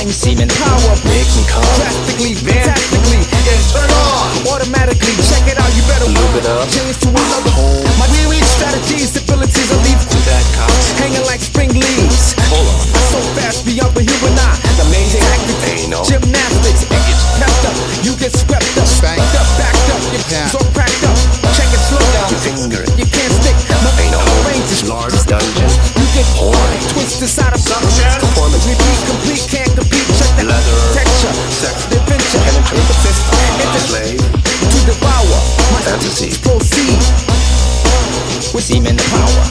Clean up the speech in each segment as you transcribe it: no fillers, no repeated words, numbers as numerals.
Semen power, make me come. drastically, fantastically, and turn on automatically. Check it out, you better Loop it up. change to another home. My weary strategies, abilities, I leave To that cops. hanging like spring leaves. Hold on. So fast beyond the human eye. Amazing tactics, Ain't no gymnastics. It gets pepped up, you get swept up, spanked up, backed up, your so cracked up. Check it, slow down. Your finger. You can't stick. Ain't no range is large dungeon. You get Horny. twisted side of performance. Repeat, complete, can't compete. Check the Leather. texture, Sex. adventure, Penetrate. emphasis, Slave. to devour. My Fantasy. proceed with Semen power.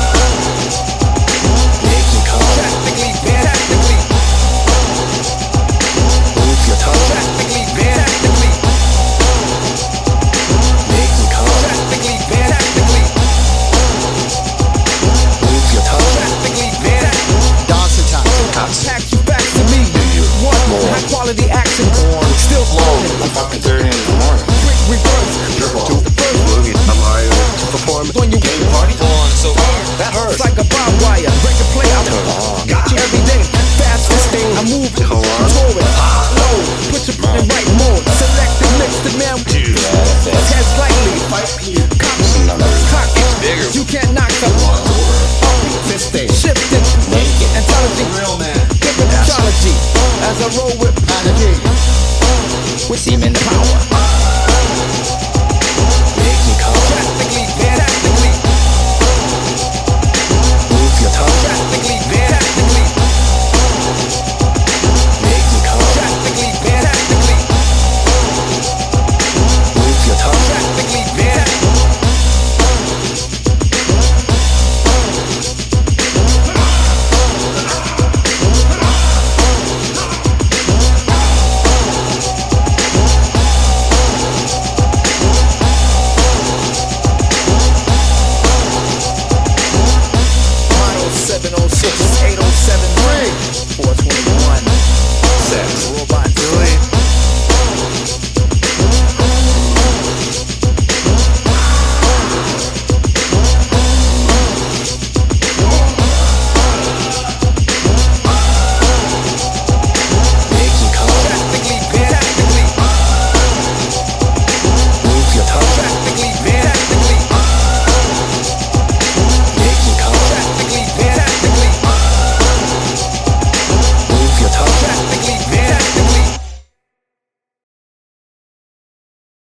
Make me come. drastically, fantastically, Move your tongue. drastically, fantastically, Make me come. drastically, fantastically, Move your tongue. drastically, fantastically. Dance attack. Cops. Pack you back to me. you Want more? high quality action. Still flowing. I'm fucking 30 in the morning. Quick reverse. The first Movie. I'm hired to perform. when you Game party. On so hard. That it's hurts. like a barbed wire. Break a play out. Turn on. Got you every day. Fast thing. I move it. Hold on. Control it. Low. Put your in right mode. Select the mix. The man. Head slightly. Cock. bigger. You can't knock the Fisting. shifting. Naked. Intelligent. Real man. Different astrology. As I roll with Panicky. semen power.